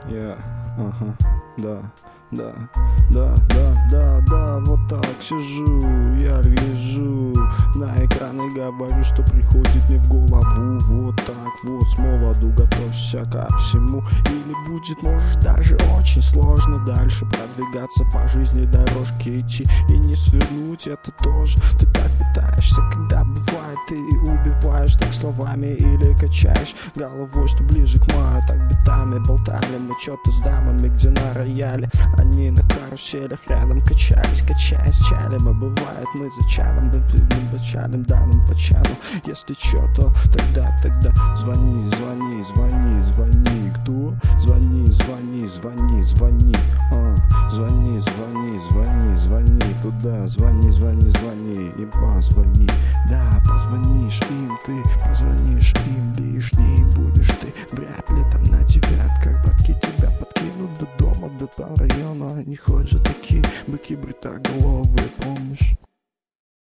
Ага, да, вот так сижу, я гляжу на экран и говорю, что приходит мне в голову. Вот так вот, с молоду готовься ко всему. Или будет, может, даже очень сложно дальше продвигаться по жизни, дорожке идти и не свернуть это тоже. Ты так пытаешься, когда бывает, ты убиваешь так словами или качаешь головой, что ближе к маю. Так битами болтали мы что-то с дамами, где на рояле они на каруселях рядом качались, качаясь чалим. А бывает мы за чадом, бачалим, данным по чаду. Если чё, то тогда звони, звони, звони, звони. Кто? Звони, звони, звони, звони. Звони, звони, звони, звони туда. Звони, звони, звони, им позвони. Да, позвонишь им ты, позвонишь им лишний будешь ты. Вряд ли там на девятках бабки тебя подкинут до дома, до района. Они ходят такие быки бритоголовые, помнишь?